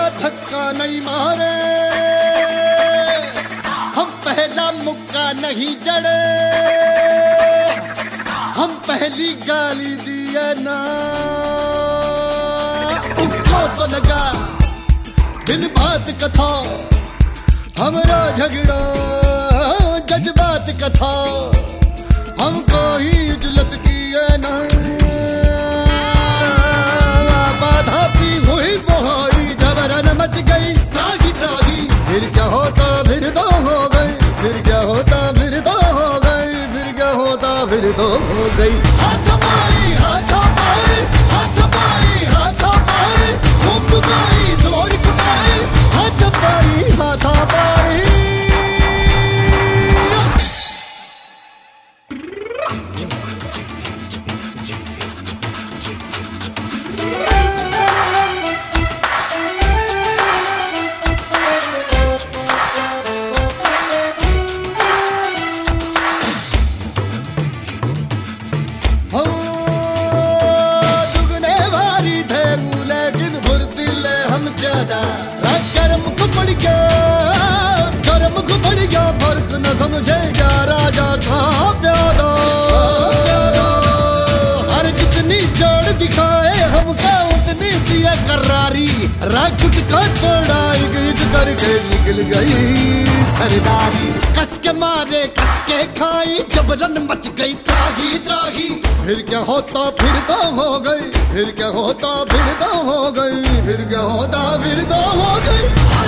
पहला धक्का नहीं मारे, हम पहला मुक्का नहीं जड़े, हम पहली गाली दिए ना। उसको तो लगा दिन बात कथा, हमारा झगड़ा जज्बात कथा, हमको ही उजलत किए ना। बाधा भी हुई बहाई, जबरन मच गई त्राही त्राही, फिर क्या होता फिर दो हो गई, फिर क्या होता फिर दो हो गई, फिर क्या होता फिर दो हो गई। हाथ पाई हाथ पाई हाथ पाई हाथ पाई, खूब गई जोर कुटाई, हाथ पाई हाथ पाई। फर्क न समझेगा राजा का प्यादा, हर जितनी जोड़ दिखाए हमका उतनी दिया करारी, राकुट का थोड़ा एक करके निकल गई सरदारी। कस के मारे कस के खाई, जबरन मच गई त्राही त्राही, फिर क्या होता फिर तो हो गई, फिर क्या होता फिर तो हो गई, फिर क्या होता फिर तो हो गई।